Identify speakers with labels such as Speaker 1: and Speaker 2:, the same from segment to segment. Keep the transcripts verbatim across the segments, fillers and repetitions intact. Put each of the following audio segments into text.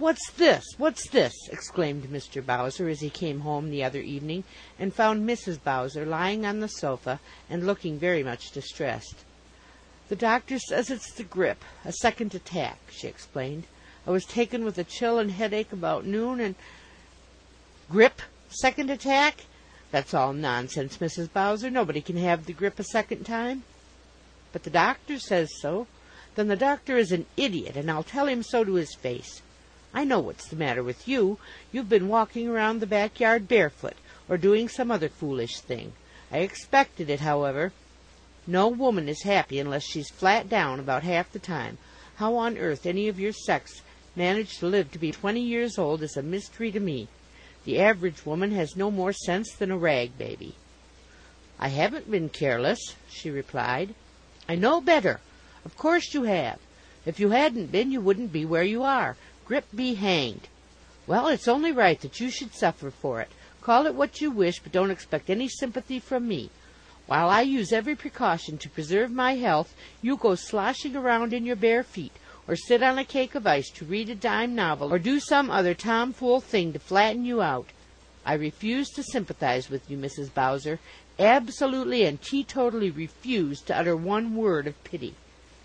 Speaker 1: what's this? What's this?" exclaimed Mister Bowser as he came home the other evening and found Missus Bowser lying on the sofa and looking very much distressed. "The doctor says it's the grip, a second attack," she explained. "I was taken with a chill and headache about noon, and—" "Grip? Second attack? That's all nonsense, Missus Bowser. Nobody can have the grip a second time." "But the doctor says so." "Then the doctor is an idiot, and I'll tell him so to his face. I know what's the matter with you. You've been walking around the backyard barefoot, or doing some other foolish thing. I expected it, however. No woman is happy unless she's flat down about half the time. How on earth any of your sex manage to live to be twenty years old is a mystery to me. The average woman has no more sense than a rag baby." "I haven't been careless," she replied. "I know better. Of course you have. If you hadn't been, you wouldn't be where you are. Grip be hanged. Well, it's only right that you should suffer for it. Call it what you wish, but don't expect any sympathy from me. While I use every precaution to preserve my health, you go sloshing around in your bare feet, or sit on a cake of ice to read a dime novel, or do some other tomfool thing to flatten you out. I refuse to sympathize with you, Missus Bowser. Absolutely and teetotally refuse to utter one word of pity."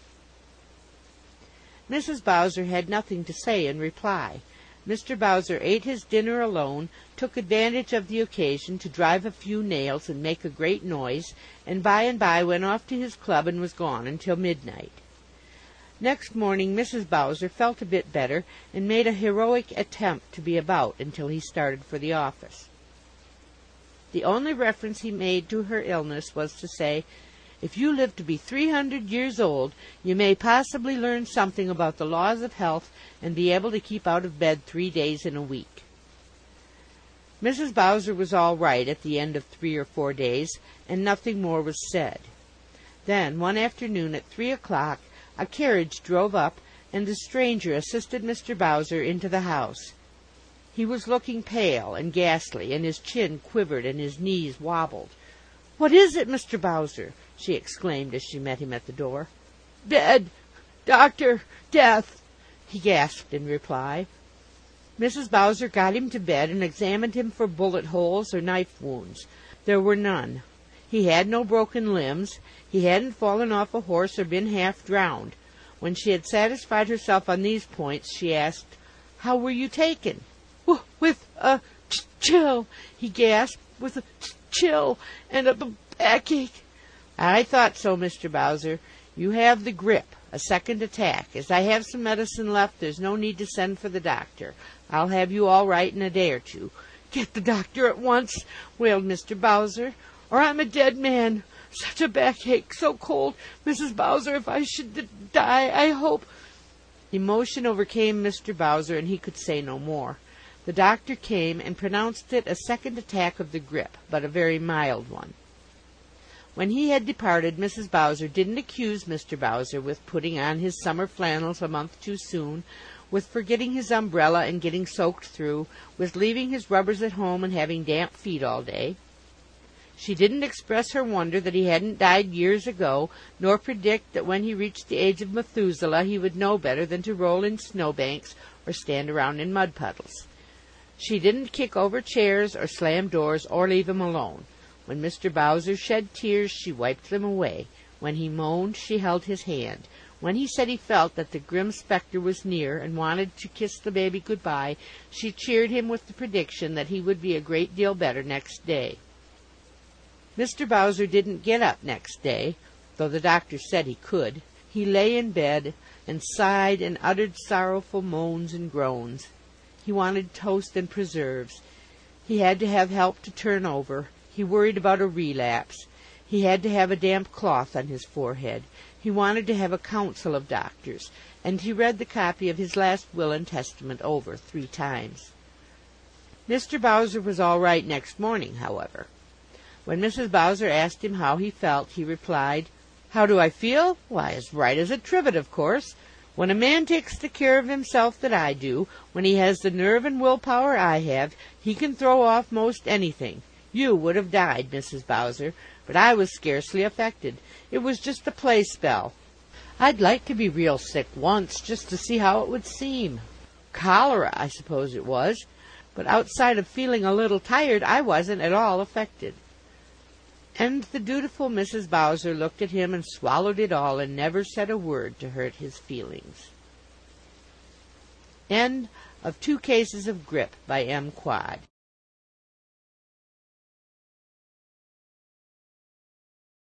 Speaker 1: Missus Bowser had nothing to say in reply. Mister Bowser ate his dinner alone, took advantage of the occasion to drive a few nails and make a great noise, and by and by went off to his club and was gone until midnight. Next morning Missus Bowser felt a bit better, and made a heroic attempt to be about until he started for the office. The only reference he made to her illness was to say, "If you live to be three hundred years old, you may possibly learn something about the laws of health and be able to keep out of bed three days in a week." Missus Bowser was all right at the end of three or four days, and nothing more was said. Then, one afternoon at three o'clock, a carriage drove up, and a stranger assisted Mister Bowser into the house. He was looking pale and ghastly, and his chin quivered and his knees wobbled. "What is it, Mister Bowser?" she exclaimed as she met him at the door. "Bed, doctor, death," he gasped in reply. Missus Bowser got him to bed and examined him for bullet holes or knife wounds. There were none. He had no broken limbs. He hadn't fallen off a horse or been half drowned. When she had satisfied herself on these points, she asked, "How were you taken?" "W- with a ch- chill," he gasped, "with a ch- chill and a b- backache." "I thought so, Mister Bowser. You have the grip, a second attack. As I have some medicine left, there's no need to send for the doctor. I'll have you all right in a day or two." "Get the doctor at once," wailed Mister Bowser, "or I'm a dead man. Such a backache, so cold. Missus Bowser, if I should d- die, I hope—" Emotion overcame Mister Bowser, and he could say no more. The doctor came and pronounced it a second attack of the grip, but a very mild one. When he had departed, Missus Bowser didn't accuse Mister Bowser with putting on his summer flannels a month too soon, with forgetting his umbrella and getting soaked through, with leaving his rubbers at home and having damp feet all day. She didn't express her wonder that he hadn't died years ago, nor predict that when he reached the age of Methuselah he would know better than to roll in snowbanks or stand around in mud puddles. She didn't kick over chairs or slam doors or leave him alone. When Mister Bowser shed tears, she wiped them away. When he moaned, she held his hand. When he said he felt that the grim spectre was near and wanted to kiss the baby good-bye, she cheered him with the prediction that he would be a great deal better next day. Mister Bowser didn't get up next day, though the doctor said he could. He lay in bed and sighed and uttered sorrowful moans and groans. He wanted toast and preserves. He had to have help to turn over. He worried about a relapse. He had to have a damp cloth on his forehead. He wanted to have a council of doctors, and he read the copy of his last will and testament over three times. Mister Bowser was all right next morning, however. When Missus Bowser asked him how he felt, he replied, "How do I feel? Why, as right as a trivet, of course. When a man takes the care of himself that I do, when he has the nerve and willpower I have, he can throw off most anything. You would have died, Missus Bowser, but I was scarcely affected. It was just a play spell. I'd like to be real sick once, just to see how it would seem." Cholera, I suppose it was, but outside of feeling a little tired, I wasn't at all affected." And the dutiful Missus Bowser looked at him and swallowed it all, and never said a word to hurt his feelings. End of Two Cases of Grip by M. Quad.